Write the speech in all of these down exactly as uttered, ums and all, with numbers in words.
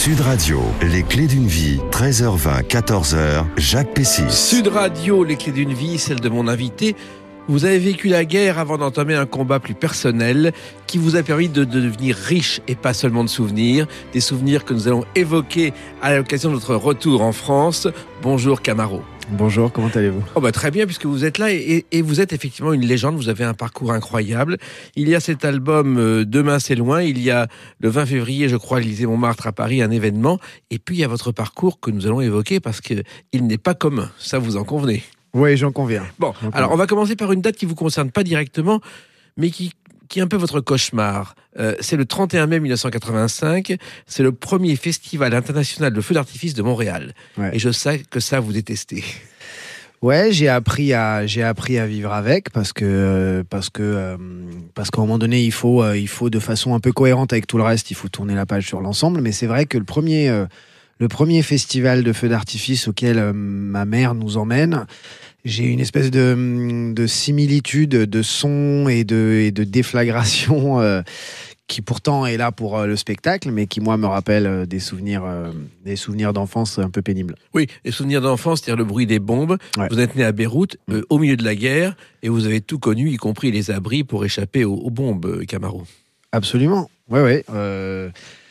Sud Radio, les clés d'une vie, treize heures vingt, quatorze heures, Jacques Pessis. Sud Radio, les clés d'une vie, celle de mon invité. Vous avez vécu la guerre avant d'entamer un combat plus personnel qui vous a permis de, de devenir riche et pas seulement de souvenirs. Des souvenirs que nous allons évoquer à l'occasion de notre retour en France. Bonjour Camaro. Bonjour, comment allez-vous ? Oh bah très bien, puisque vous êtes là et, et vous êtes effectivement une légende, vous avez un parcours incroyable. Il y a cet album euh, Demain c'est loin, il y a le vingt février, je crois, à l'Élysée-Montmartre à Paris, un événement. Et puis il y a votre parcours que nous allons évoquer parce qu'il n'est pas commun, ça vous en convenez ? Oui, j'en conviens. Bon, j'en alors conviens. on va commencer par une date qui ne vous concerne pas directement, mais qui, qui est un peu votre cauchemar. Euh, c'est le trente et un mai mille neuf cent quatre-vingt-cinq, c'est le premier festival international de feux d'artifice de Montréal. Ouais. Et je sais que ça, vous détestez. Ouais, j'ai appris à j'ai appris à vivre avec parce que parce que euh, parce qu'à un moment donné il faut euh, il faut de façon un peu cohérente avec tout le reste, il faut tourner la page sur l'ensemble. Mais c'est vrai que le premier euh, le premier festival de feux d'artifice auquel euh, ma mère nous emmène, j'ai une espèce de de similitude de son et de et de déflagration euh, qui pourtant est là pour euh, le spectacle, mais qui, moi, me rappelle euh, des souvenirs, euh, des souvenirs d'enfance un peu pénibles. Oui, les souvenirs d'enfance, c'est-à-dire le bruit des bombes. Ouais. Vous êtes né à Beyrouth, euh, mmh. au milieu de la guerre, et vous avez tout connu, y compris les abris pour échapper aux, aux bombes, Camaro. Absolument, oui, oui. Euh...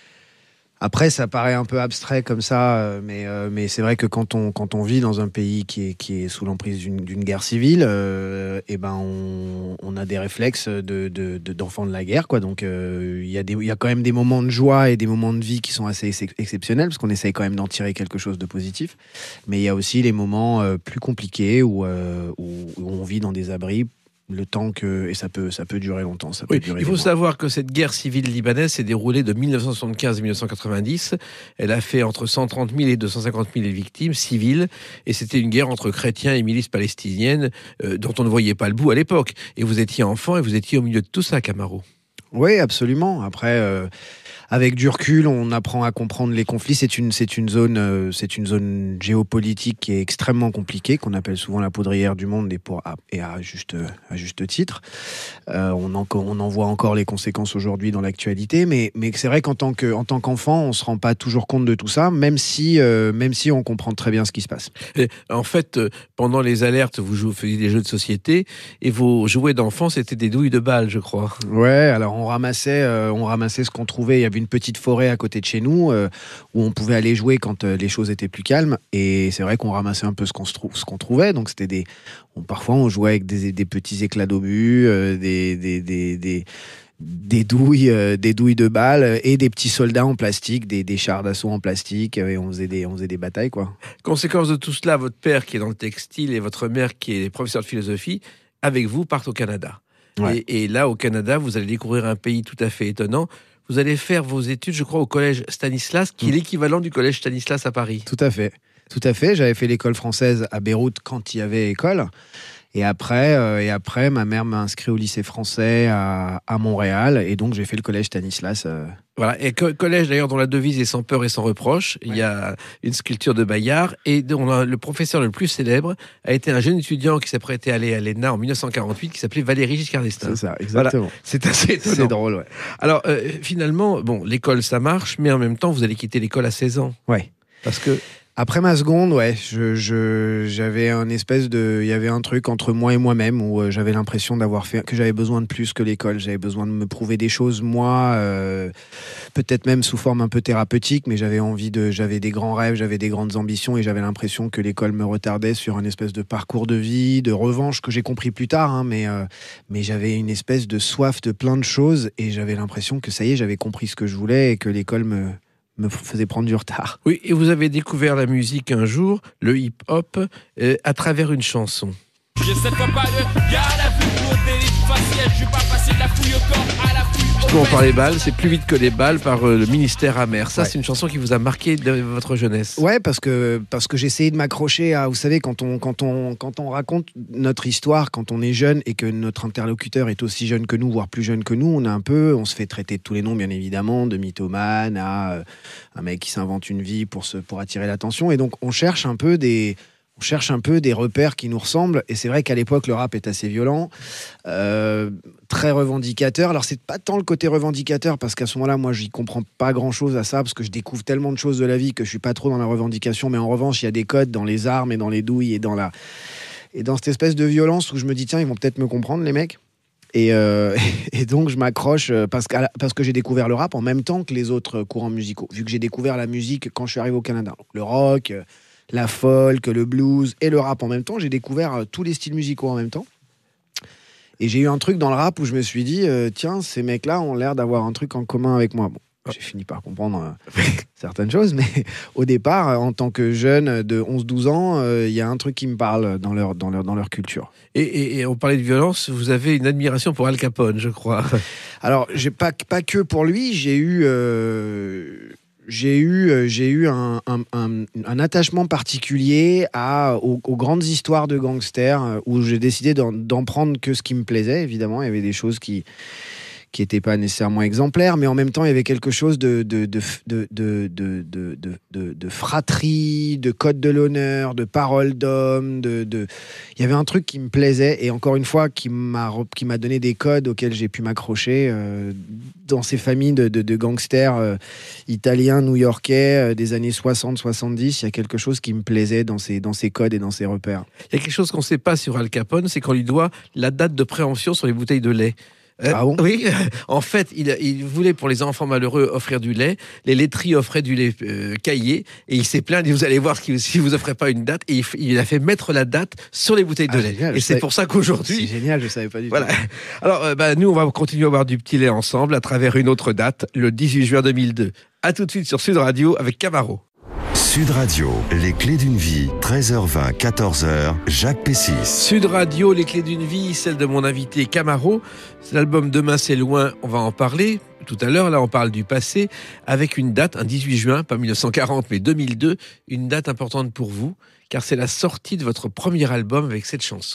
Après, ça paraît un peu abstrait comme ça, mais, euh, mais c'est vrai que quand on, quand on vit dans un pays qui est, qui est sous l'emprise d'une, d'une guerre civile, euh, et ben on, on a des réflexes de, de, de, d'enfants de la guerre, quoi. Donc, il euh, y, y a quand même des moments de joie et des moments de vie qui sont assez ex- exceptionnels, parce qu'on essaye quand même d'en tirer quelque chose de positif. Mais il y a aussi les moments euh, plus compliqués où, euh, où, où on vit dans des abris. Le temps que et ça peut ça peut durer longtemps. Ça peut oui, durer il faut savoir que cette guerre civile libanaise s'est déroulée de mille neuf cent soixante-quinze à mille neuf cent quatre-vingt-dix. Elle a fait entre cent trente mille et deux cent cinquante mille victimes civiles, et c'était une guerre entre chrétiens et milices palestiniennes euh, dont on ne voyait pas le bout à l'époque. Et vous étiez enfant et vous étiez au milieu de tout ça, Camaro. Oui, absolument. Après. Euh... Avec du recul, on apprend à comprendre les conflits. C'est une, c'est une zone, euh, c'est une zone géopolitique qui est extrêmement compliquée, qu'on appelle souvent la poudrière du monde, et, pour, à, et à, juste, à juste titre. Euh, on, en, on en voit encore les conséquences aujourd'hui dans l'actualité, mais, mais c'est vrai qu'en tant, que, en tant qu'enfant, on ne se rend pas toujours compte de tout ça, même si, euh, même si on comprend très bien ce qui se passe. Et en fait, pendant les alertes, vous jouez, faisiez des jeux de société, et vos jouets d'enfants, c'était des douilles de balles, je crois. Ouais, alors on ramassait, euh, on ramassait ce qu'on trouvait. Il y avait une petite forêt à côté de chez nous euh, où on pouvait aller jouer quand euh, les choses étaient plus calmes, et c'est vrai qu'on ramassait un peu ce qu'on, se trou- ce qu'on trouvait, donc c'était des on, parfois on jouait avec des, des petits éclats d'obus, euh, des, des, des, des, des douilles euh, des douilles de balles et des petits soldats en plastique, des, des chars d'assaut en plastique, et on faisait des, on faisait des batailles, quoi. Conséquence de tout cela, votre père qui est dans le textile et votre mère qui est professeur de philosophie, avec vous, partent au Canada. Ouais. Et, et là, au Canada, vous allez découvrir un pays tout à fait étonnant. Vous allez faire vos études, je crois, au collège Stanislas, qui est l'équivalent du collège Stanislas à Paris. Tout à fait. Tout à fait. J'avais fait l'école française à Beyrouth quand il y avait école. Et après, euh, et après, ma mère m'a inscrit au lycée français à, à Montréal. Et donc, j'ai fait le collège Stanislas. Euh... Voilà. Et co- collège, d'ailleurs, dont la devise est sans peur et sans reproche. Ouais. Il y a une sculpture de Bayard. Et dont le professeur le plus célèbre a été un jeune étudiant qui s'est prêté à aller à l'E N A en dix-neuf cent quarante-huit, qui s'appelait Valéry Giscard d'Estaing. C'est ça, exactement. Voilà. C'est assez étonnant. C'est drôle, ouais. Alors, euh, finalement, bon, l'école, ça marche, mais en même temps, vous allez quitter l'école à seize ans. Ouais. Parce que... Après ma seconde, ouais, je, je, j'avais un espèce de, il y avait un truc entre moi et moi-même où euh, j'avais l'impression d'avoir fait, que j'avais besoin de plus que l'école. J'avais besoin de me prouver des choses, moi, euh, peut-être même sous forme un peu thérapeutique, mais j'avais envie de, j'avais des grands rêves, j'avais des grandes ambitions, et j'avais l'impression que l'école me retardait sur un espèce de parcours de vie, de revanche que j'ai compris plus tard, hein, mais, euh, mais j'avais une espèce de soif de plein de choses, et j'avais l'impression que ça y est, j'avais compris ce que je voulais et que l'école me me faisait prendre du retard. Oui, et vous avez découvert la musique un jour, le hip-hop, euh, à travers une chanson. Je sais pas de garde à vue pour des lignes faciales, je suis pas passé de la fouille au corps à la fouille au Puisqu'on parlait balles, c'est Plus vite que les balles par euh, le ministère amer. Ça, ouais. C'est une chanson qui vous a marqué de votre jeunesse. Ouais, parce que, parce que j'essayais de m'accrocher à, vous savez, quand on, quand on, quand on raconte notre histoire, quand on est jeune et que notre interlocuteur est aussi jeune que nous, voire plus jeune que nous, on a un peu, on se fait traiter de tous les noms, bien évidemment, de mythomane à euh, un mec qui s'invente une vie pour, se, pour attirer l'attention. Et donc, on cherche un peu des... on cherche un peu des repères qui nous ressemblent. Et c'est vrai qu'à l'époque, le rap est assez violent, euh, très revendicateur. Alors, c'est pas tant le côté revendicateur, parce qu'à ce moment-là, moi, j'y comprends pas grand-chose à ça, parce que je découvre tellement de choses de la vie que je suis pas trop dans la revendication. Mais en revanche, il y a des codes dans les armes et dans les douilles et dans, la... et dans cette espèce de violence où je me dis, tiens, ils vont peut-être me comprendre, les mecs. Et, euh, et donc, je m'accroche parce que, parce que j'ai découvert le rap en même temps que les autres courants musicaux, vu que j'ai découvert la musique quand je suis arrivé au Canada. Donc, le rock, la folk, le blues et le rap en même temps. J'ai découvert tous les styles musicaux en même temps. Et j'ai eu un truc dans le rap où je me suis dit, euh, tiens, ces mecs-là ont l'air d'avoir un truc en commun avec moi. Bon, j'ai fini par comprendre euh, certaines choses, mais au départ, en tant que jeune de onze douze ans, il euh, y a un truc qui me parle dans leur, dans leur, dans leur culture. Et, et, et on parlait de violence, vous avez une admiration pour Al Capone, je crois. Alors, j'ai pas, pas que pour lui, j'ai eu... Euh, J'ai eu, j'ai eu un, un, un, un attachement particulier à, aux, aux grandes histoires de gangsters où j'ai décidé d'en, d'en prendre que ce qui me plaisait. Évidemment, il y avait des choses qui qui n'étaient pas nécessairement exemplaires, mais en même temps, il y avait quelque chose de, de, de, de, de, de, de, de, de, de fratrie, de code de l'honneur, de parole d'homme. De, de... Il y avait un truc qui me plaisait et encore une fois, qui m'a, qui m'a donné des codes auxquels j'ai pu m'accrocher euh, dans ces familles de, de, de gangsters euh, italiens, new-yorkais euh, des années soixante soixante-dix. Il y a quelque chose qui me plaisait dans ces, dans ces codes et dans ces repères. Il y a quelque chose qu'on ne sait pas sur Al Capone, c'est qu'on lui doit la date de préemption sur les bouteilles de lait. Euh, ah bon oui, en fait, il, il voulait pour les enfants malheureux offrir du lait. Les laiteries offraient du lait euh, caillé et il s'est plaint. Il dit vous allez voir si vous offrez pas une date. Et il, il a fait mettre la date sur les bouteilles de ah, lait. Génial, et c'est savais... pour ça qu'aujourd'hui. C'est génial, je savais pas du voilà. tout. Alors, euh, bah, nous, on va continuer à boire du petit lait ensemble à travers une autre date, le dix-huit juin deux mille deux. À tout de suite sur Sud Radio avec Camaro. Sud Radio, les clés d'une vie, treize heures vingt, quatorze heures, Jacques Pessis. Sud Radio, les clés d'une vie, celle de mon invité Camaro. C'est l'album Demain c'est loin, on va en parler tout à l'heure. Là, on parle du passé avec une date, un dix-huit juin, pas mille neuf cent quarante, mais deux mille deux, une date importante pour vous, car c'est la sortie de votre premier album avec cette chanson.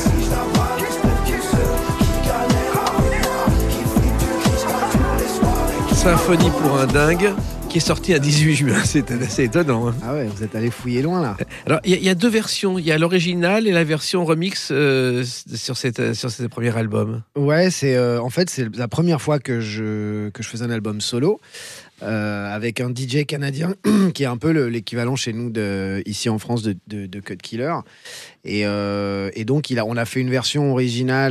Symphonie pour un dingue, qui est sorti un dix-huit juin. C'est assez étonnant. Hein. Ah ouais, vous êtes allé fouiller loin là. Alors, il y, y a deux versions. Il y a l'original et la version remix euh, sur, cette, sur ce premier album. Ouais, c'est euh, en fait c'est la première fois que je que je faisais un album solo. Euh, avec un D J canadien qui est un peu le, l'équivalent chez nous de, ici en France de, de, de Cut Killer et, euh, et donc il a, on a fait une version originale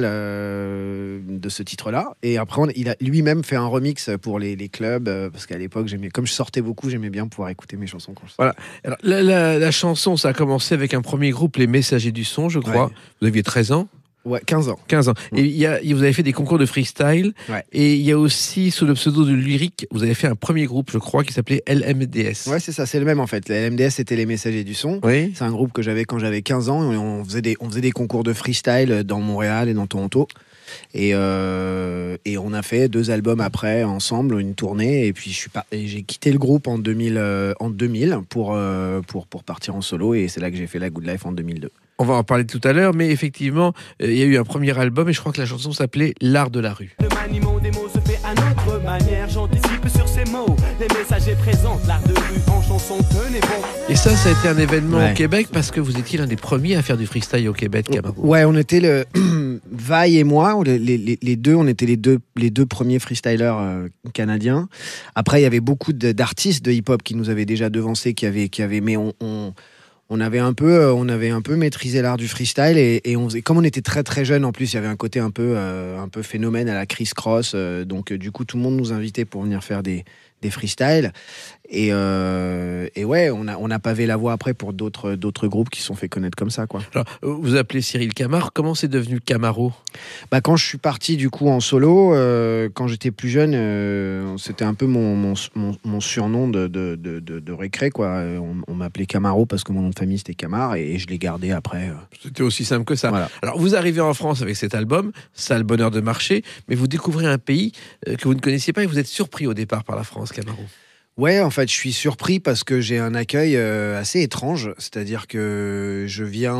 euh, de ce titre-là et après on, il a lui-même fait un remix pour les, les clubs euh, parce qu'à l'époque j'aimais, comme je sortais beaucoup, j'aimais bien pouvoir écouter mes chansons quand je voilà. Alors, la, la, la chanson, ça a commencé avec un premier groupe, les Messagers du Son, je crois. Ouais. Vous aviez treize ans. Ouais, quinze ans. quinze ans. Et il y a, vous avez fait des concours de freestyle. Ouais. Et il y a aussi, sous le pseudo de Lyrique, vous avez fait un premier groupe, je crois, qui s'appelait L M D S. Ouais, c'est ça, c'est le même en fait. Le L M D S, c'était les Messagers du Son. Oui. C'est un groupe que j'avais quand j'avais quinze ans. Et on faisait des, on faisait des concours de freestyle dans Montréal et dans Toronto. Et, euh, et on a fait deux albums après ensemble, une tournée. Et puis je suis pas, et j'ai quitté le groupe en deux mille, euh, en deux mille pour, euh, pour, pour partir en solo. Et c'est là que j'ai fait La Good Life en deux mille deux. On va en parler tout à l'heure, mais effectivement, il euh, y a eu un premier album et je crois que la chanson s'appelait L'Art de la rue. Le maniement des mots se fait à notre manière, j'anticipe sur ces mots. Les messagers présentent l'art de rue en chanson, tenez bon. Et ça, ça a été un événement ouais. au Québec parce que vous étiez l'un des premiers à faire du freestyle au Québec, Camaro. Ouais, on était le Vaille et moi, les, les, les deux, on était les deux, les deux premiers freestylers euh, canadiens. Après, il y avait beaucoup de, d'artistes de hip-hop qui nous avaient déjà devancés, qui avaient, qui avaient, mais on, on On avait un peu, on avait un peu maîtrisé l'art du freestyle et, et on faisait, comme on était très très jeunes en plus, il y avait un côté un peu, euh, un peu phénomène à la Criss Cross. Euh, donc euh, du coup, tout le monde nous invitait pour venir faire des, des freestyles. Et, euh, et ouais, on a, on a pavé la voie après pour d'autres, d'autres groupes qui se sont fait connaître comme ça, quoi. Alors, vous appelez Cyril Camar. Comment c'est devenu Camaro ? Bah, quand je suis parti du coup en solo, euh, quand j'étais plus jeune, euh, c'était un peu mon, mon, mon, mon surnom de, de, de, de, de récré, quoi. On, on m'appelait Camaro parce que mon nom de famille c'était Camar et, et je l'ai gardé après. Euh... C'était aussi simple que ça. Voilà. Alors, vous arrivez en France avec cet album, ça a le bonheur de marcher, mais vous découvrez un pays que vous ne connaissiez pas et vous êtes surpris au départ par la France, Camaro. Ouais, en fait, je suis surpris parce que j'ai un accueil euh, assez étrange. C'est-à-dire que je viens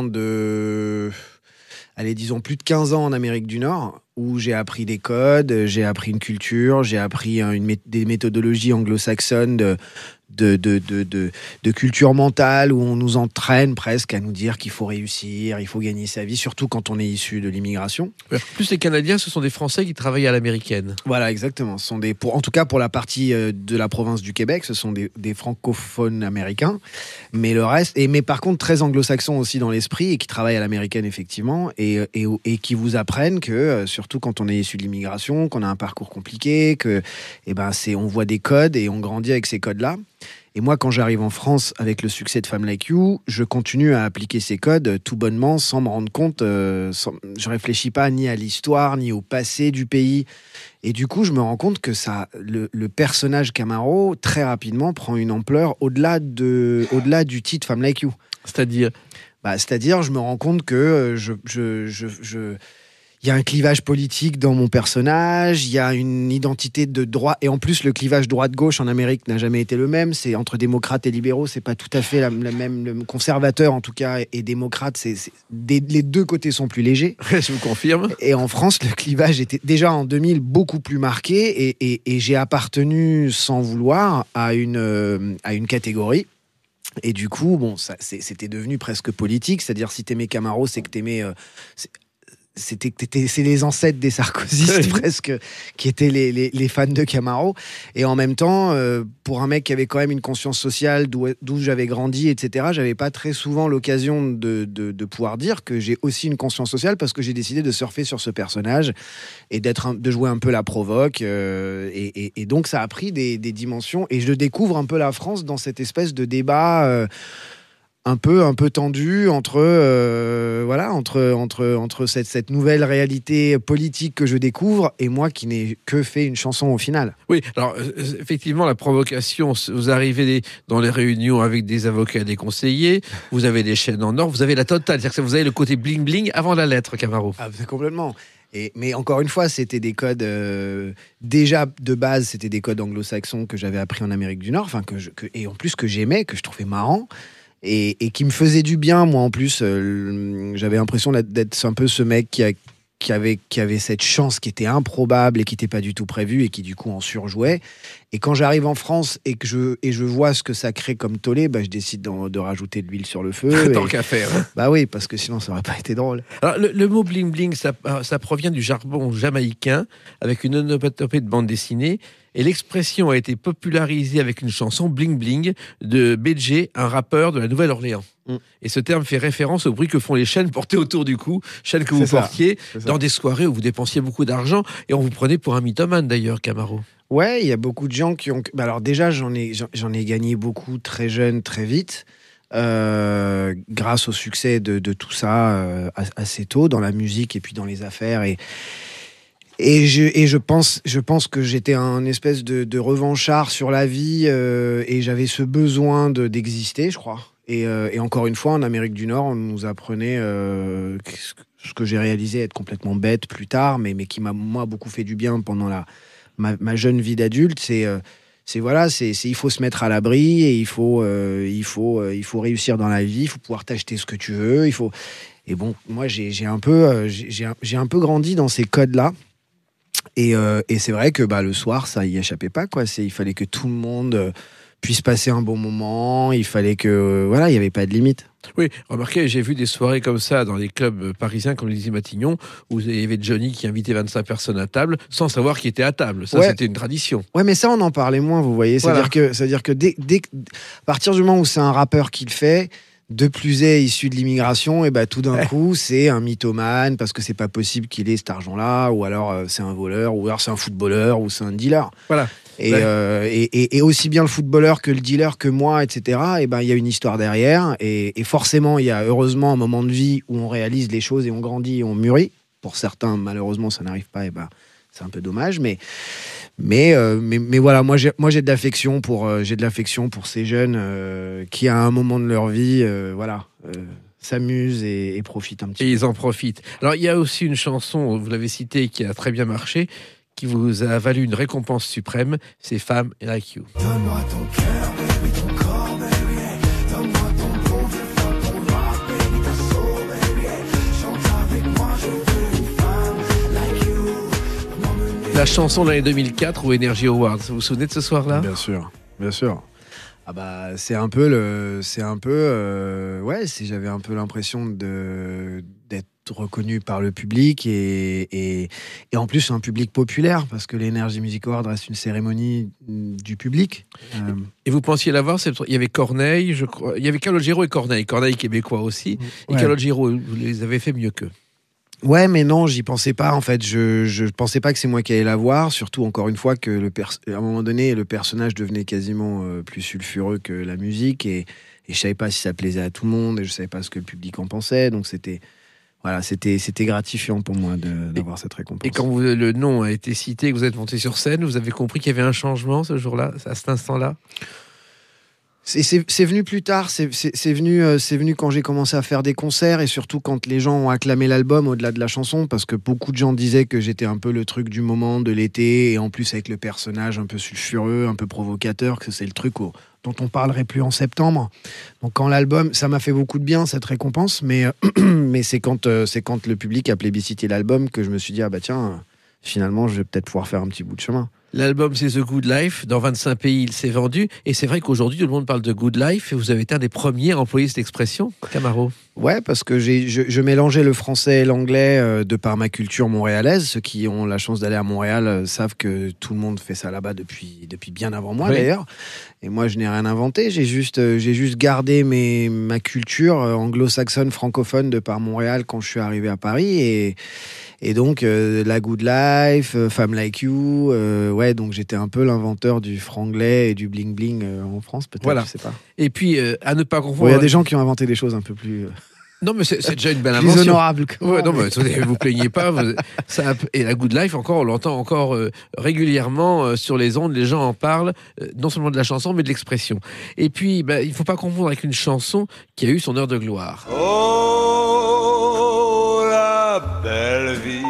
de, allez, disons, plus de quinze ans en Amérique du Nord, où j'ai appris des codes, j'ai appris une culture, j'ai appris une, des méthodologies anglo-saxonnes de, de, de, de, de, de culture mentale où on nous entraîne presque à nous dire qu'il faut réussir, il faut gagner sa vie, surtout quand on est issu de l'immigration. En plus, les Canadiens, ce sont des Français qui travaillent à l'américaine. Voilà, exactement. Ce sont des, pour, en tout cas, pour la partie de la province du Québec, ce sont des, des francophones américains. Mais le reste, et, mais par contre, très anglo-saxons aussi dans l'esprit et qui travaillent à l'américaine, effectivement, et, et, et qui vous apprennent que, surtout quand on est issu de l'immigration, qu'on a un parcours compliqué, que, eh ben, c'est, on voit des codes et on grandit avec ces codes-là. Et moi, quand j'arrive en France avec le succès de Femmes Like You, je continue à appliquer ces codes tout bonnement, sans me rendre compte. Euh, sans, je réfléchis pas ni à l'histoire, ni au passé du pays. Et du coup, je me rends compte que ça, le, le personnage Camaro, très rapidement, prend une ampleur au-delà, de, au-delà du titre Femmes Like You. C'est-à-dire bah, C'est-à-dire, je me rends compte que je... je, je, je il y a un clivage politique dans mon personnage, il y a une identité de droit, et en plus le clivage droite-gauche en Amérique n'a jamais été le même, c'est entre démocrates et libéraux, c'est pas tout à fait la, la même, le conservateur en tout cas, et, et démocrate, c'est, c'est des, les deux côtés sont plus légers. Je vous confirme. Et en France, le clivage était déjà en deux mille beaucoup plus marqué, et, et, et j'ai appartenu sans vouloir à une, euh, à une catégorie. Et du coup, bon, ça, c'est, c'était devenu presque politique, c'est-à-dire si t'aimais Camaro, c'est que t'aimais... Euh, c'est, C'était, c'est les ancêtres des sarkozystes presque qui étaient les, les, les fans de Camaro. Et en même temps, euh, pour un mec qui avait quand même une conscience sociale, d'où, d'où j'avais grandi, et cetera, j'avais pas très souvent l'occasion de, de, de pouvoir dire que j'ai aussi une conscience sociale parce que j'ai décidé de surfer sur ce personnage et d'être un, de jouer un peu la provoque. Euh, et, et, et donc ça a pris des, des dimensions. Et je découvre un peu la France dans cette espèce de débat... Euh, un peu un peu tendu entre euh, voilà entre entre entre cette cette nouvelle réalité politique que je découvre et moi qui n'ai que fait une chanson au final. Oui, alors euh, effectivement la provocation, vous arrivez dans les réunions avec des avocats et des conseillers, vous avez des chaînes en or, vous avez la totale, c'est-à-dire que vous avez le côté bling bling avant la lettre, Camaro. Ah, complètement. Et, mais encore une fois, c'était des codes euh, déjà de base, c'était des codes anglo-saxons que j'avais appris en Amérique du Nord, enfin que, je, que et en plus que j'aimais, que je trouvais marrant. Et, et qui me faisait du bien, moi en plus. Euh, j'avais l'impression d'être, d'être un peu ce mec qui, a, qui, avait, qui avait cette chance qui était improbable et qui n'était pas du tout prévue et qui du coup en surjouait. Et quand j'arrive en France et que je, et je vois ce que ça crée comme tollé, bah, je décide de, de rajouter de l'huile sur le feu. Tant et, qu'à faire. Bah oui, parce que sinon ça n'aurait pas été drôle. Alors, le, le mot bling bling, ça, ça provient du jargon jamaïcain avec une onomatopée de bande dessinée. Et l'expression a été popularisée avec une chanson Bling Bling de B J, un rappeur de la Nouvelle-Orléans. Mm. Et ce terme fait référence au bruit que font les chaînes portées autour du cou, chaînes que vous c'est portiez ça, dans des soirées où vous dépensiez beaucoup d'argent et on vous prenait pour un mythomane d'ailleurs, Camaro. Ouais, il y a beaucoup de gens qui ont... Bah alors déjà, j'en ai, j'en ai gagné beaucoup très jeune, très vite, euh, grâce au succès de, de tout ça euh, assez tôt dans la musique et puis dans les affaires et... Et je, et je pense, je pense que j'étais un espèce de, de revanchard sur la vie euh, et j'avais ce besoin de, d'exister, je crois. Et, euh, et encore une fois, en Amérique du Nord, on nous apprenait euh, ce que j'ai réalisé être complètement bête plus tard, mais, mais qui m'a moi beaucoup fait du bien pendant la, ma, ma jeune vie d'adulte. C'est, euh, c'est voilà, c'est, c'est il faut se mettre à l'abri et il faut, euh, il faut, euh, il faut réussir dans la vie. Il faut pouvoir t'acheter ce que tu veux. Il faut. Et bon, moi, j'ai, j'ai un peu, euh, j'ai, j'ai un peu grandi dans ces codes-là. Et, euh, et c'est vrai que bah, le soir, ça y échappait pas, quoi. C'est, il fallait que tout le monde euh, puisse passer un bon moment. Il fallait que, euh, voilà, il n'y avait pas de limite. Oui, remarquez, j'ai vu des soirées comme ça dans les clubs parisiens comme les Matignon, où il y avait Johnny qui invitait vingt-cinq personnes à table sans savoir qui était à table. Ça, ouais. C'était une tradition. Ouais, mais ça, on en parlait moins, vous voyez. C'est-à-dire voilà. que, c'est-à-dire que dès, dès, à partir du moment où c'est un rappeur qui le fait, de plus est issu de l'immigration, et bah tout d'un ouais. coup c'est un mythomane parce que c'est pas possible qu'il ait cet argent-là, ou alors euh, c'est un voleur, ou alors c'est un footballeur, ou c'est un dealer. Voilà. Et, ouais. euh, et, et, et aussi bien le footballeur que le dealer que moi, et cetera. Et ben il y a une histoire derrière, et, et forcément il y a heureusement un moment de vie où on réalise les choses et on grandit et on mûrit. Pour certains, malheureusement, ça n'arrive pas, et ben c'est un peu dommage, mais. Mais, euh, mais, mais voilà, moi j'ai, moi j'ai de l'affection pour, euh, j'ai de l'affection pour ces jeunes euh, qui, à un moment de leur vie, euh, voilà, euh, s'amusent et, et profitent un petit et peu. Et ils en profitent. Alors, il y a aussi une chanson, vous l'avez citée, qui a très bien marché, qui vous a valu une récompense suprême, c'est Femmes Like You. Donne-moi ton cœur, baby, ton corps, baby, donne-moi ton bon vieux femme, ton rock, baby, ta soul, baby, chante avec moi, je veux une femme like you. La chanson de l'année deux mille quatre ou Energy Awards, vous vous souvenez de ce soir-là ? Bien sûr, bien sûr. Ah bah c'est un peu le, c'est un peu, euh, ouais, c'est, j'avais un peu l'impression de d'être reconnu par le public et, et et en plus un public populaire parce que l'Energy Music Award reste une cérémonie du public. Euh... Et vous pensiez l'avoir, c'est... il y avait Corneille, je crois, il y avait Calogero et Corneille, Corneille québécois aussi, ouais. Et Calogero, vous les avez fait mieux qu'eux. Ouais, mais non, j'y pensais pas en fait. Je je pensais pas que c'est moi qui allais la voir. Surtout encore une fois que le pers- à un moment donné, le personnage devenait quasiment euh, plus sulfureux que la musique et et je savais pas si ça plaisait à tout le monde et je savais pas ce que le public en pensait. Donc c'était voilà, c'était c'était gratifiant pour moi de, d'avoir et, cette récompense. Et quand vous, le nom a été cité, que vous êtes monté sur scène, vous avez compris qu'il y avait un changement ce jour-là, à cet instant-là. C'est, c'est, c'est venu plus tard, c'est, c'est, c'est, venu, euh, c'est venu quand j'ai commencé à faire des concerts et surtout quand les gens ont acclamé l'album au-delà de la chanson parce que beaucoup de gens disaient que j'étais un peu le truc du moment, de l'été et en plus avec le personnage un peu sulfureux, un peu provocateur, que c'est le truc au, dont on parlerait plus en septembre. Donc quand l'album, ça m'a fait beaucoup de bien cette récompense, mais, euh, mais c'est, quand, euh, c'est quand le public a plébiscité l'album que je me suis dit, ah bah tiens, euh, finalement je vais peut-être pouvoir faire un petit bout de chemin. L'album, c'est The Good Life. Dans vingt-cinq pays, il s'est vendu. Et c'est vrai qu'aujourd'hui, tout le monde parle de Good Life. Et vous avez été un des premiers à employer cette expression, Camaro. Ouais, parce que j'ai, je, je mélangeais le français et l'anglais euh, de par ma culture montréalaise. Ceux qui ont la chance d'aller à Montréal euh, savent que tout le monde fait ça là-bas depuis, depuis bien avant moi, oui. D'ailleurs. Et moi, je n'ai rien inventé. J'ai juste, euh, j'ai juste gardé mes, ma culture euh, anglo-saxonne, francophone de par Montréal quand je suis arrivé à Paris. Et... Et donc, euh, La Good Life, euh, Femme Like You, euh, ouais, donc j'étais un peu l'inventeur du franglais et du bling-bling euh, en France, peut-être, voilà. Je sais pas. Et puis, euh, à ne pas confondre... Il bon, y a des gens qui ont inventé des choses un peu plus... Euh... Non, mais c'est, c'est déjà une belle invention. Plus honorable. Ouais, non, mais attendez, vous plaignez pas. Vous, ça, et La Good Life, encore, on l'entend encore euh, régulièrement euh, sur les ondes. Les gens en parlent, euh, non seulement de la chanson, mais de l'expression. Et puis, bah, il ne faut pas confondre avec une chanson qui a eu son heure de gloire. Oh, la belle vie,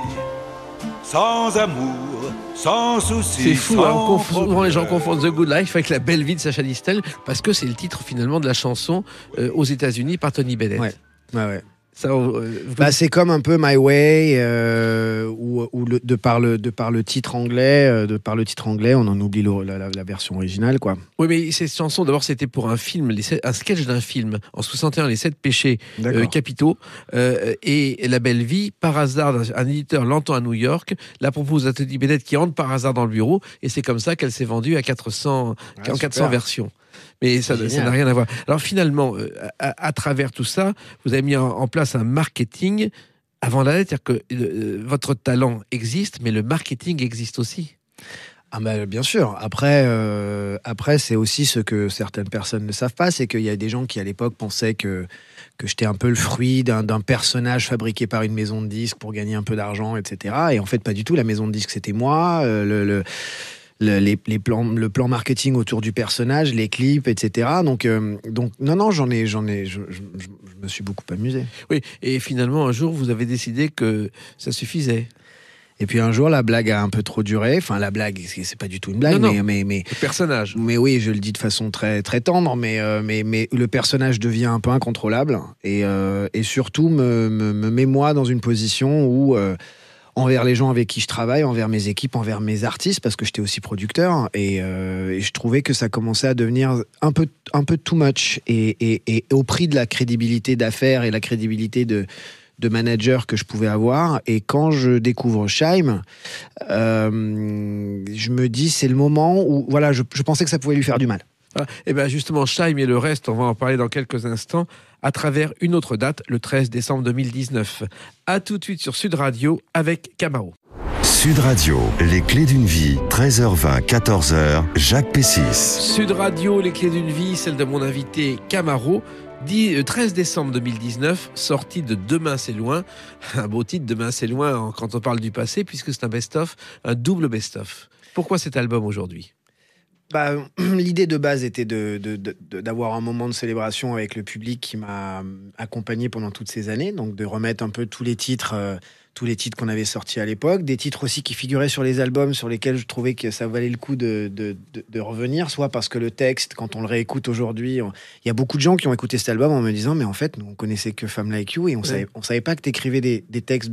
sans amour, sans souci. C'est fou, hein, on confond, souvent les gens confondent The Good Life avec La belle vie de Sacha Distel, parce que c'est le titre finalement de la chanson euh, aux États-Unis par Tony Bennett. Ouais, ouais, ouais. Ça, euh, bah, c'est comme un peu My Way, euh, où, où le, de, par le, de par le titre anglais, euh, de par le titre anglais, on en oublie le, la, la, la version originale, quoi. Oui, mais cette chanson, d'abord, c'était pour un film, les sept, un sketch d'un film en soixante et un, Les Sept Péchés euh, Capitaux, euh, et La Belle Vie, par hasard, un éditeur l'entend à New York, la propose à Tony Bennett qui entre par hasard dans le bureau, et c'est comme ça qu'elle s'est vendue à quatre cents, ah, quatre cents versions. Mais ça, ça n'a rien à voir. Alors finalement, euh, à, à travers tout ça, vous avez mis en, en place un marketing avant la lettre, c'est-à-dire que euh, votre talent existe, mais le marketing existe aussi. Ah bah, bien sûr. Après, euh, après, c'est aussi ce que certaines personnes ne savent pas, c'est qu'il y a des gens qui à l'époque pensaient que que j'étais un peu le fruit d'un, d'un personnage fabriqué par une maison de disques pour gagner un peu d'argent, et cetera. Et en fait, pas du tout. La maison de disques, c'était moi. Euh, le, le Le, les, les plans, le plan marketing autour du personnage, les clips, et cetera. Donc, euh, donc non, non, j'en ai, j'en ai, je, je, je, je me suis beaucoup amusé. Oui, et finalement, un jour, vous avez décidé que ça suffisait. Et puis un jour, la blague a un peu trop duré. Enfin, la blague, c'est pas du tout une blague, non, mais, non. mais, mais le personnage. Mais oui, je le dis de façon très, très tendre, mais, euh, mais, mais le personnage devient un peu incontrôlable et, euh, et surtout me, me, me met moi dans une position où euh, envers les gens avec qui je travaille, envers mes équipes, envers mes artistes, parce que j'étais aussi producteur, et, euh, et je trouvais que ça commençait à devenir un peu, un peu too much, et, et, et au prix de la crédibilité d'affaires et la crédibilité de, de manager que je pouvais avoir. Et quand je découvre Scheim, euh, je me dis, c'est le moment où, voilà, je, je pensais que ça pouvait lui faire du mal. Ah, et bien justement, Scheim et le reste, on va en parler dans quelques instants, à travers une autre date, le treize décembre deux mille dix-neuf. À tout de suite sur Sud Radio avec Camaro. Sud Radio, les clés d'une vie, treize heures vingt, quatorze heures, Jacques Pessis. Sud Radio, les clés d'une vie, celle de mon invité Camaro. treize décembre deux mille dix-neuf, sortie de Demain c'est loin. Un beau titre, Demain c'est loin, quand on parle du passé, puisque c'est un best-of, un double best-of. Pourquoi cet album aujourd'hui ? Bah, l'idée de base était de, de, de, de, d'avoir un moment de célébration avec le public qui m'a accompagné pendant toutes ces années, donc de remettre un peu tous les titres, euh, tous les titres qu'on avait sortis à l'époque, des titres aussi qui figuraient sur les albums sur lesquels je trouvais que ça valait le coup de, de, de, de revenir, soit parce que le texte, quand on le réécoute aujourd'hui, il y a beaucoup de gens qui ont écouté cet album en me disant mais en fait, nous, on connaissait que Femme Like You et on, ouais. savait, on savait pas que t'écrivais des, des textes bien.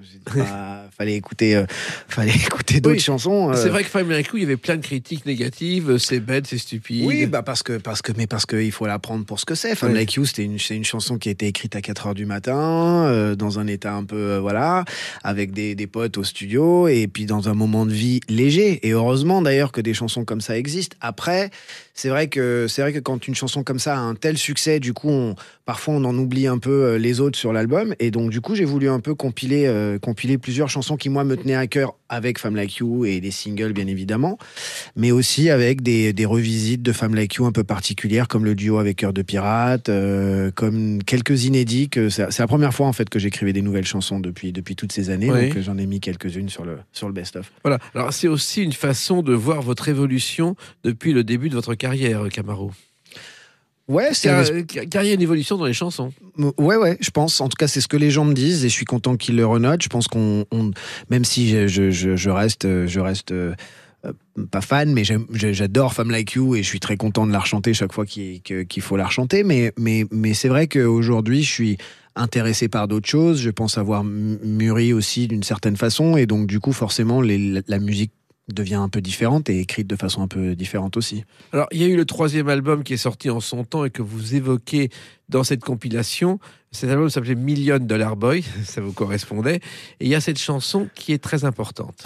Pas, fallait écouter, euh, fallait écouter d'autres oui, chansons. Euh... C'est vrai que Femme Like You, il y avait plein de critiques négatives. C'est bête, c'est stupide. Oui, bah parce que, parce que, mais parce que il faut la prendre pour ce que c'est. Femme oui. Like You, c'était une, c'est une chanson qui a été écrite à quatre heures du matin, euh, dans un état un peu, euh, voilà, avec des, des potes au studio, et puis dans un moment de vie léger. Et heureusement d'ailleurs que des chansons comme ça existent. Après, c'est vrai que, c'est vrai que quand une chanson comme ça a un tel succès, du coup, on, parfois on en oublie un peu les autres sur l'album. Et donc, du coup, j'ai voulu un peu compiler, euh, compiler plusieurs chansons qui, moi, me tenaient à cœur avec Femme Like You et des singles, bien évidemment, mais aussi avec des, des revisites de Femme Like You un peu particulières, comme le duo avec Cœur de Pirate, euh, comme quelques inédits. Que c'est, c'est la première fois, en fait, que j'écrivais des nouvelles chansons depuis, depuis toutes ces années. Oui. Donc, j'en ai mis quelques-unes sur le, sur le best-of. Voilà. Alors, c'est aussi une façon de voir votre évolution depuis le début de votre carrière, Camaro. Ouais, c'est car, un... car il y a une évolution dans les chansons. Ouais, ouais, je pense. En tout cas, c'est ce que les gens me disent et je suis content qu'ils le renotent. Je pense qu'on, on... même si je, je, je, je reste, je reste euh, pas fan, mais j'aime, j'adore Femme Like You et je suis très content de la rechanter chaque fois qu'il, qu'il faut la rechanter. Mais, mais, mais c'est vrai qu'aujourd'hui, je suis intéressé par d'autres choses. Je pense avoir mûri aussi d'une certaine façon et donc du coup, forcément, les, la musique devient un peu différente et écrite de façon un peu différente aussi. Alors, il y a eu le troisième album qui est sorti en son temps et que vous évoquez dans cette compilation. Cet album s'appelait Million Dollar Boy, ça vous correspondait. Et il y a cette chanson qui est très importante.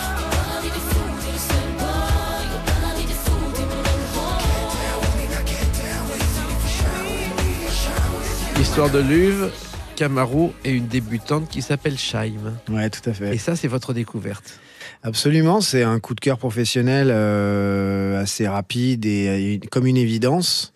L'histoire de Luv, Camaro et une débutante qui s'appelle Shaim. Ouais, tout à fait. Et ça, c'est votre découverte. Absolument, c'est un coup de cœur professionnel euh, assez rapide et, et comme une évidence.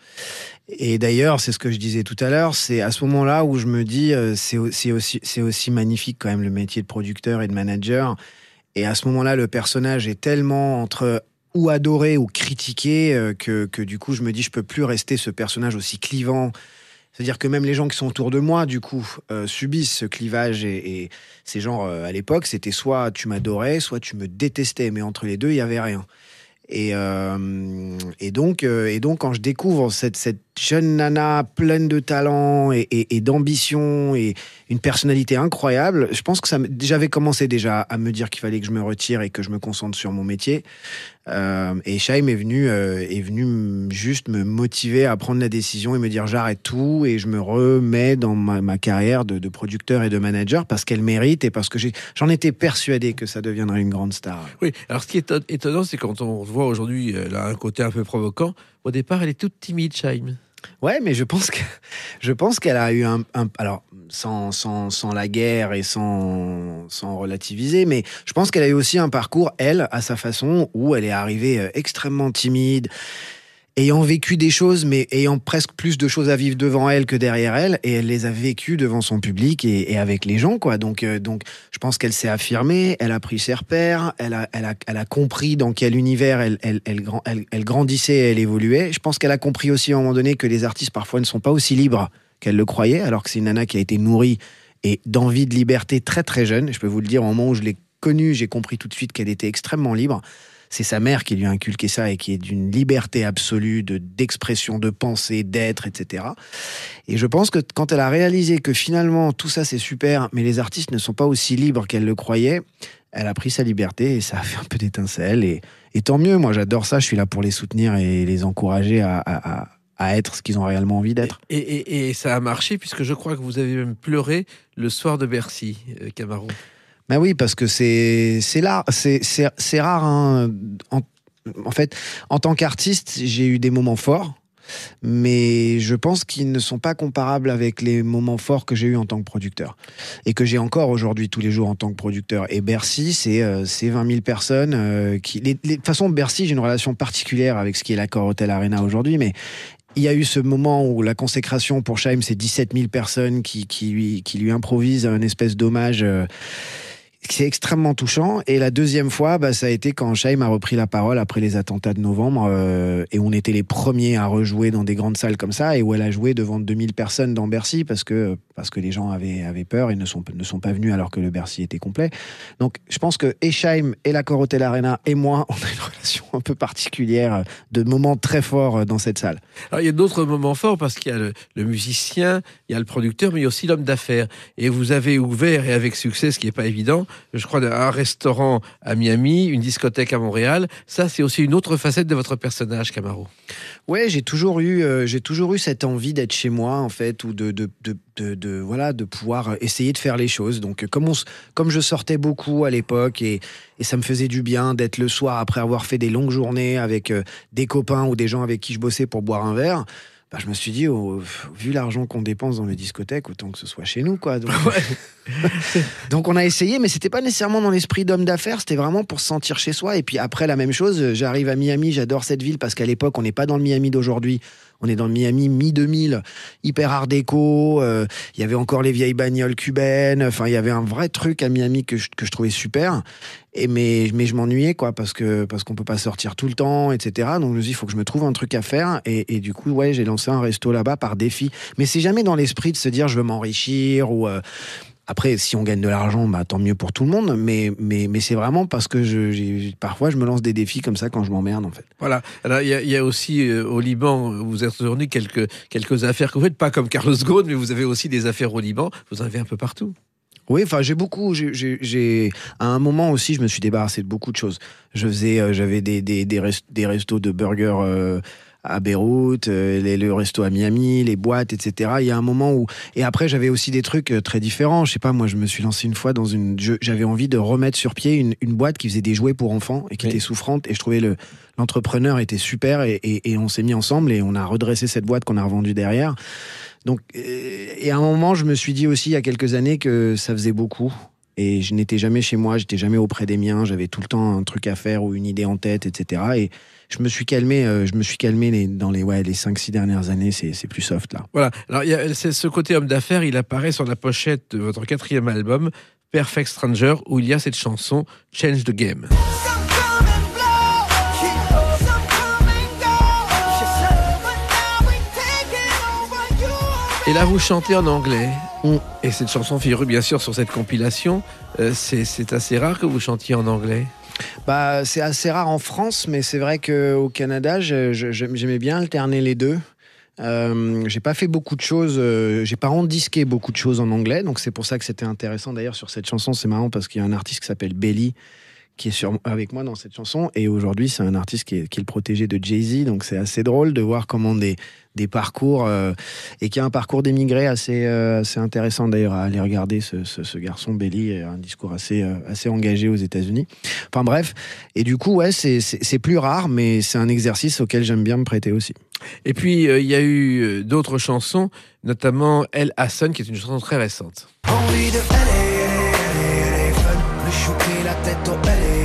Et d'ailleurs, c'est ce que je disais tout à l'heure, c'est à ce moment-là où je me dis, euh, c'est, c'est, aussi, c'est aussi magnifique quand même le métier de producteur et de manager. Et à ce moment-là, le personnage est tellement entre ou adoré ou critiqué euh, que, que du coup, je me dis, je peux plus rester ce personnage aussi clivant. C'est-à-dire que même les gens qui sont autour de moi, du coup, euh, subissent ce clivage. Et, et ces gens, euh, à l'époque, c'était soit tu m'adorais, soit tu me détestais. Mais entre les deux, il n'y avait rien. Et, euh, et, donc, euh, et donc, quand je découvre cette, cette jeune nana pleine de talent et, et, et d'ambition et une personnalité incroyable, je pense que ça, j'avais commencé déjà à me dire qu'il fallait que je me retire et que je me concentre sur mon métier. Euh, et Shaim est venu, euh, est venu juste me motiver à prendre la décision et me dire j'arrête tout et je me remets dans ma, ma carrière de, de producteur et de manager parce qu'elle mérite et parce que j'ai, j'en étais persuadé que ça deviendrait une grande star. Oui, alors ce qui est étonnant, c'est quand on voit aujourd'hui, elle a un côté un peu provoquant. Au départ, elle est toute timide, Shaim. Ouais, mais je pense que je pense qu'elle a eu un, un alors sans sans sans la guerre et sans sans relativiser, mais je pense qu'elle a eu aussi un parcours elle à sa façon où elle est arrivée extrêmement timide, ayant vécu des choses, mais ayant presque plus de choses à vivre devant elle que derrière elle, et elle les a vécues devant son public et, et avec les gens, quoi. Donc, euh, donc, je pense qu'elle s'est affirmée, elle a pris ses repères, elle a, elle a, elle a compris dans quel univers elle, elle, elle, elle, elle grandissait et elle évoluait. Je pense qu'elle a compris aussi à un moment donné que les artistes parfois ne sont pas aussi libres qu'elle le croyait, alors que c'est une nana qui a été nourrie et d'envie de liberté très très jeune. Je peux vous le dire, au moment où je l'ai connue, j'ai compris tout de suite qu'elle était extrêmement libre. C'est sa mère qui lui a inculqué ça et qui est d'une liberté absolue de, d'expression, de pensée, d'être, et cetera. Et je pense que quand elle a réalisé que finalement tout ça c'est super, mais les artistes ne sont pas aussi libres qu'elle le croyait, elle a pris sa liberté et ça a fait un peu d'étincelle. Et, et tant mieux, moi j'adore ça, je suis là pour les soutenir et les encourager à, à, à, à être ce qu'ils ont réellement envie d'être. Et, et, et ça a marché puisque je crois que vous avez même pleuré le soir de Bercy, euh, Camaro. Ben oui, parce que c'est c'est là, c'est c'est c'est rare. Hein. En, en fait, en tant qu'artiste, j'ai eu des moments forts, mais je pense qu'ils ne sont pas comparables avec les moments forts que j'ai eu en tant que producteur et que j'ai encore aujourd'hui tous les jours en tant que producteur. Et Bercy, c'est euh, c'est vingt mille personnes euh, qui. Les, les, de toute façon, Bercy, j'ai une relation particulière avec ce qui est l'Accor Hotel Arena aujourd'hui, mais il y a eu ce moment où la consécration pour Shaim, c'est dix-sept mille personnes qui qui lui qui lui improvisent un espèce d'hommage. Euh, C'est extrêmement touchant. Et la deuxième fois, bah, ça a été quand Shaim a repris la parole après les attentats de novembre euh, et on était les premiers à rejouer dans des grandes salles comme ça et où elle a joué devant deux mille personnes dans Bercy parce que, parce que les gens avaient, avaient peur et ne sont, ne sont pas venus alors que le Bercy était complet. Donc je pense que Esheim et l'Accor Hotel Arena et moi, on a une relation un peu particulière, de moments très forts dans cette salle. Alors il y a d'autres moments forts parce qu'il y a le, le musicien, il y a le producteur, mais il y a aussi l'homme d'affaires. Et vous avez ouvert, et avec succès, ce qui n'est pas évident, je crois, un restaurant à Miami, une discothèque à Montréal. Ça, c'est aussi une autre facette de votre personnage, Camaro. Ouais, j'ai toujours eu, euh, j'ai toujours eu cette envie d'être chez moi, en fait, ou de, de, de, de, de voilà, de pouvoir essayer de faire les choses. Donc, comme on, comme je sortais beaucoup à l'époque et, et ça me faisait du bien d'être le soir après avoir fait des longues journées avec euh, des copains ou des gens avec qui je bossais pour boire un verre. Bah, je me suis dit, oh, vu l'argent qu'on dépense dans les discothèques, autant que ce soit chez nous, quoi. Donc, ouais. Donc on a essayé, mais c'était pas nécessairement dans l'esprit d'homme d'affaires, c'était vraiment pour se sentir chez soi. Et puis après, la même chose, j'arrive à Miami, j'adore cette ville parce qu'à l'époque, on n'est pas dans le Miami d'aujourd'hui. On est dans le Miami mi deux mille, hyper art déco. Il euh, y avait encore les vieilles bagnoles cubaines. Enfin, il y avait un vrai truc à Miami que je, que je trouvais super. Et mais, mais je m'ennuyais, quoi, parce que parce qu'on peut pas sortir tout le temps, et cetera. Donc je me dis, il faut que je me trouve un truc à faire. Et, et du coup, ouais, j'ai lancé un resto là-bas par défi. Mais c'est jamais dans l'esprit de se dire, je veux m'enrichir ou. Euh, Après, si on gagne de l'argent, bah, tant mieux pour tout le monde. Mais, mais, mais c'est vraiment parce que je, j'ai, parfois, je me lance des défis comme ça quand je m'emmerde, en fait. Voilà. Alors, il y a, il y a aussi euh, au Liban, vous êtes revenu quelques, quelques affaires que vous faites, pas comme Carlos Ghosn, mais vous avez aussi des affaires au Liban. Vous en avez un peu partout. Oui, enfin, j'ai beaucoup. J'ai, j'ai, j'ai, à un moment aussi, je me suis débarrassé de beaucoup de choses. Je faisais, euh, j'avais des, des, des, rest, des restos de burgers. Euh, à Beyrouth, euh, les, le resto à Miami, les boîtes, et cetera. Il y a un moment où... Et après, j'avais aussi des trucs euh, très différents. Je sais pas, moi, je me suis lancé une fois dans une... Je, j'avais envie de remettre sur pied une, une boîte qui faisait des jouets pour enfants et qui oui. était souffrante. Et je trouvais le, l'entrepreneur était super. Et, et, et on s'est mis ensemble et on a redressé cette boîte qu'on a revendue derrière. Donc, et à un moment, je me suis dit aussi, il y a quelques années, que ça faisait beaucoup. Et je n'étais jamais chez moi, j'étais jamais auprès des miens. J'avais tout le temps un truc à faire ou une idée en tête, et cetera. Et je me suis calmé, euh, je me suis calmé les, dans les, ouais, les cinq six dernières années, c'est, c'est plus soft, là. Voilà. Alors, il y a c'est ce côté homme d'affaires, il apparaît sur la pochette de votre quatrième album, Perfect Stranger, où il y a cette chanson Change the Game. Et là, vous chantez en anglais. Mm. Et cette chanson figure bien sûr sur cette compilation. Euh, c'est, c'est assez rare que vous chantiez en anglais. Bah, c'est assez rare en France, mais c'est vrai qu'au Canada, je, je, j'aimais bien alterner les deux. Euh, j'ai pas fait beaucoup de choses, euh, j'ai pas rendisqué beaucoup de choses en anglais, donc c'est pour ça que c'était intéressant. D'ailleurs, sur cette chanson, c'est marrant parce qu'il y a un artiste qui s'appelle Belly qui est sur, avec moi dans cette chanson, et aujourd'hui c'est un artiste qui est, qui est le protégé de Jay-Z, donc c'est assez drôle de voir comment des, des parcours, euh, et qui a un parcours d'émigré assez, euh, assez intéressant d'ailleurs à aller regarder. Ce, ce, ce garçon Belly a un discours assez, euh, assez engagé aux États-Unis. Enfin bref, et du coup ouais, c'est, c'est, c'est plus rare, mais c'est un exercice auquel j'aime bien me prêter aussi. Et puis il euh, y a eu euh, d'autres chansons, notamment El Hassan, qui est une chanson très récente. Envie de elle est, elle est, elle est fun, me choquer la tête au elle est.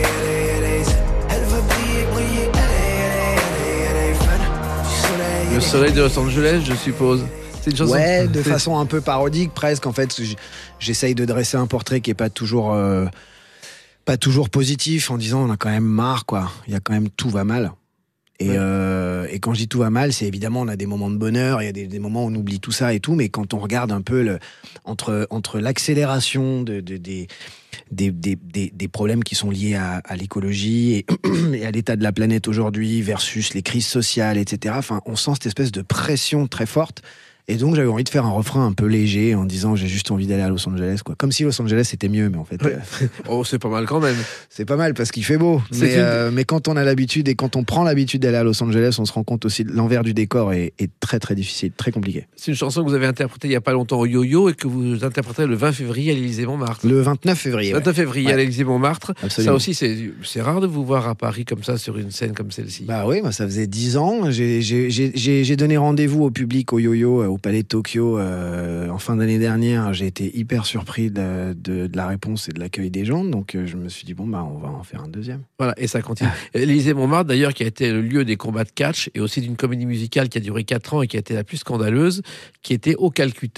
Le soleil de Los Angeles, je suppose. C'est une chanson. Ouais, de c'est... façon un peu parodique, presque. En fait, j'essaye de dresser un portrait qui est pas toujours, euh, pas toujours positif, en disant on a quand même marre, quoi. Il y a quand même tout va mal. Et, ouais. euh, et quand je dis tout va mal, c'est évidemment on a des moments de bonheur, il y a des, des moments où on oublie tout ça et tout, mais quand on regarde un peu le, entre entre l'accélération de, de des Des, des, des, des problèmes qui sont liés à, à l'écologie et, et à l'état de la planète aujourd'hui versus les crises sociales, et cetera. Enfin, on sent cette espèce de pression très forte. Et donc, j'avais envie de faire un refrain un peu léger en disant j'ai juste envie d'aller à Los Angeles, quoi. Comme si Los Angeles c'était mieux, mais en fait. Ouais. Euh... oh, c'est pas mal quand même. C'est pas mal parce qu'il fait beau. Mais, une... euh, mais quand on a l'habitude et quand on prend l'habitude d'aller à Los Angeles, on se rend compte aussi de l'envers du décor est, est très très difficile, très compliqué. C'est une chanson que vous avez interprétée il y a pas longtemps au Yo-Yo et que vous interpréterez le vingt février à l'Élysée-Montmartre. Le vingt-neuf février. vingt-neuf février ouais. à l'Élysée-Montmartre. Absolument. Ça aussi, c'est, c'est rare de vous voir à Paris comme ça sur une scène comme celle-ci. Bah oui, bah ça faisait dix ans. J'ai, j'ai, j'ai, j'ai donné rendez-vous au public au Yo-Yo, au Palais de Tokyo. Euh, en fin d'année dernière, j'ai été hyper surpris de, de, de la réponse et de l'accueil des gens, donc euh, je me suis dit bon bah on va en faire un deuxième. Voilà, et ça continue. L'Élysée-Montmartre d'ailleurs, qui a été le lieu des combats de catch et aussi d'une comédie musicale qui a duré quatre ans et qui a été la plus scandaleuse, qui était au Calcutta,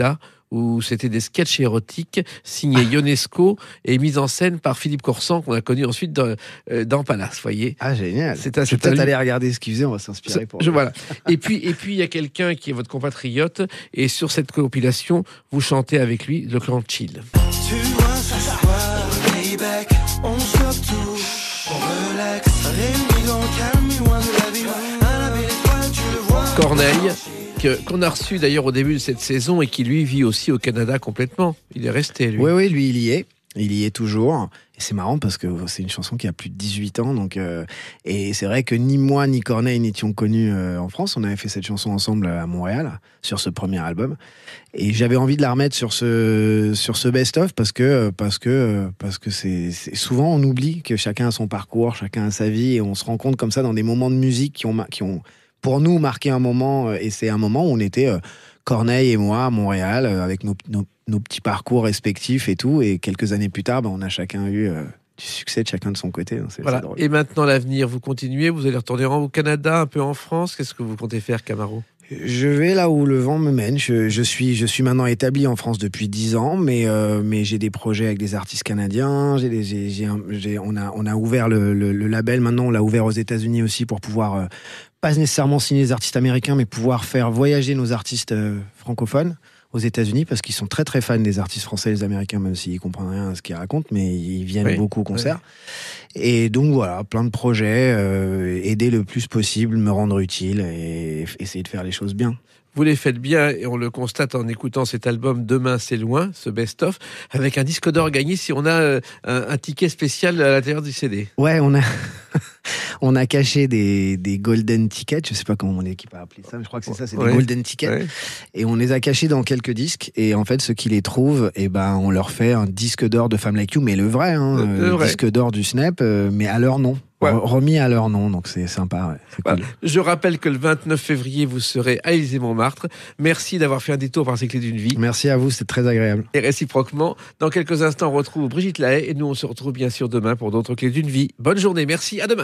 où c'était des sketchs érotiques signés Ionesco et mis en scène par Philippe Corsan, qu'on a connu ensuite dans, euh, dans Palace, vous voyez. Ah, génial. C'est un- Je vais c'est un peut-être livre- aller regarder ce qu'il faisait, on va s'inspirer pour. Je, voilà. Et puis, et puis, il y a quelqu'un qui est votre compatriote, et sur cette compilation, vous chantez avec lui le clan Chill. Tu vois ce soir, payback, on stoppe tout, on relax, réunis dans le calme, loin de la ville, à la belle étoile, tu le vois. Corneille, que- qu'on a reçu d'ailleurs au début de cette saison et qui lui vit aussi au Canada complètement. Il est resté, lui. Oui, oui, lui, il y est. Il y est toujours. Et c'est marrant parce que c'est une chanson qui a plus de dix-huit ans. Donc, euh, et c'est vrai que ni moi ni Corneille n'étions connus euh, en France. On avait fait cette chanson ensemble à Montréal, sur ce premier album. Et j'avais envie de la remettre sur ce, sur ce best-of parce que, parce que, parce que c'est, c'est souvent on oublie que chacun a son parcours, chacun a sa vie. Et on se rend compte comme ça dans des moments de musique qui ont, ma- qui ont pour nous marqué un moment. Et c'est un moment où on était... Euh, Corneille et moi à Montréal, euh, avec nos, nos, nos petits parcours respectifs et tout. Et quelques années plus tard, ben, on a chacun eu euh, du succès de chacun de son côté. Donc c'est, Voilà. c'est drôle. Et maintenant, l'avenir, vous continuez, vous allez retourner au Canada, un peu en France. Qu'est-ce que vous comptez faire, Camaro? Je vais là où le vent me mène. Je, je, suis, je suis maintenant établi en France depuis dix ans, mais, euh, mais j'ai des projets avec des artistes canadiens. J'ai des, j'ai, j'ai un- j'ai- on, a, on a ouvert le, le, le label, maintenant on l'a ouvert aux États-Unis aussi pour pouvoir, euh, pas nécessairement signer des artistes américains, mais pouvoir faire voyager nos artistes euh, francophones aux États-Unis, parce qu'ils sont très très fans des artistes français et des Américains, même s'ils comprennent rien à ce qu'ils racontent, mais ils viennent Oui, beaucoup au concert. Et donc voilà, plein de projets, euh, aider le plus possible, me rendre utile et f- essayer de faire les choses bien. Vous les faites bien et on le constate en écoutant cet album Demain c'est loin, ce best-of, avec un disque d'or gagné si on a euh, un, un ticket spécial à l'intérieur du C D. Ouais, on a, on a caché des, des golden tickets, je sais pas comment mon équipe a appelé ça, mais je crois que c'est ça, c'est Ouais. des golden tickets. Ouais. Et on les a cachés dans quelques disques. Et en fait, ceux qui les trouvent, eh ben, on leur fait un disque d'or de Femme Like You, mais le vrai, hein, Le- le euh, vrai. disque d'or du Snap, euh, mais à leur nom. Ouais. Re- Remis à leur nom, donc c'est sympa. Ouais, c'est Voilà. cool. Je rappelle que le vingt-neuf février, vous serez à Élysée-Montmartre. Merci d'avoir fait un détour par ces clés d'une vie. Merci à vous, c'est très agréable. Et réciproquement, dans quelques instants, on retrouve Brigitte Lahaye et nous, on se retrouve bien sûr demain pour d'autres clés d'une vie. Bonne journée, merci, à demain.